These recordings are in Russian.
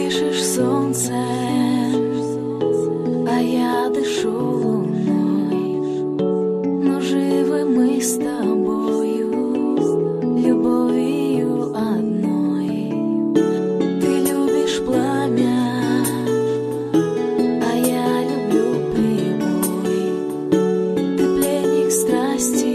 дышишь солнцем, а я дышу луной. Но живы мы с тобою любовью одной. Ты любишь пламя, а я люблю прибой. Ты пленник страсти,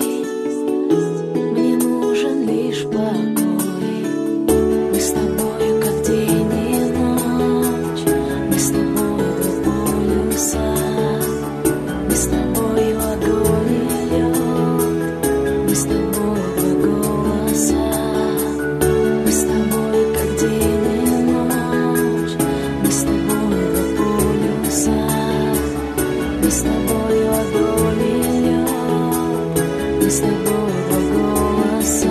мне нужен лишь покой. Мы с тобой как день и ночь, мы с тобой в полюса, мы с тобой в огонь и лед, мы с тобой два голоса. Мы с тобой как день и ночь, мы с тобой в полюса, мы с тобой в огонь и лед, мы с тобой два голоса.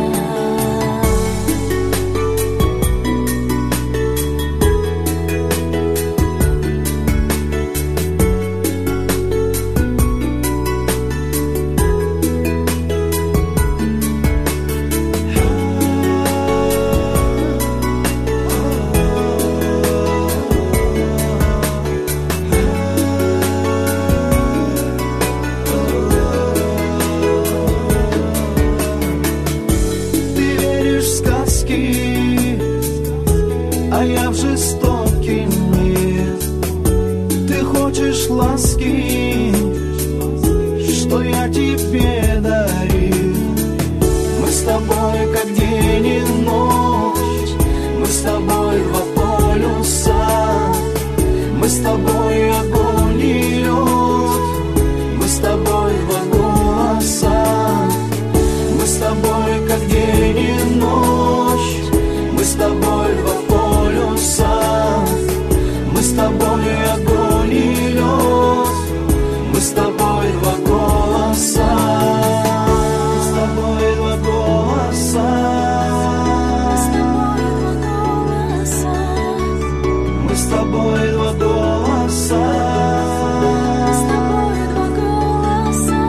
А я в жестокий мир. Ты хочешь ласки, что я тебе дарил. Мы с тобой как день и ночь, мы с тобой два полюса, мы с тобой огонь и лед, мы с тобой два голоса. Мы с тобой как день и ночь, мы с тобой два полюса, мы с тобой огонь и лед, мы с тобой два голоса. Мы с тобой два голоса, мы с тобой два голоса, мы с тобой два голоса.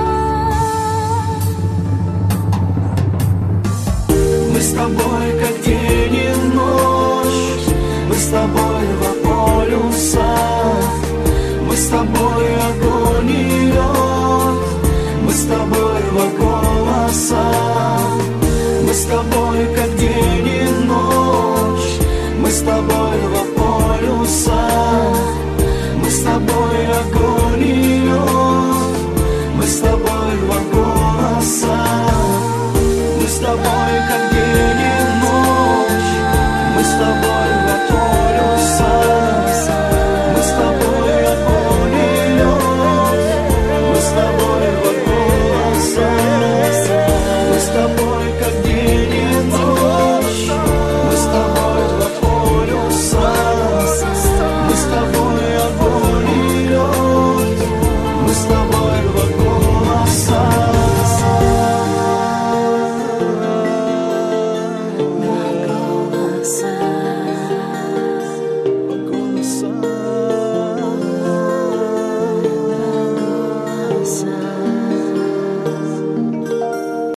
Мы с тобой как день и ночь, мы с тобой два полюса, мы с тобой огонь и лед, мы с тобой два голоса. Мы с тобой как день и ночь, мы с тобой два полюса, мы с тобой огонь и лед, мы с тобой два голоса. Мы с тобой как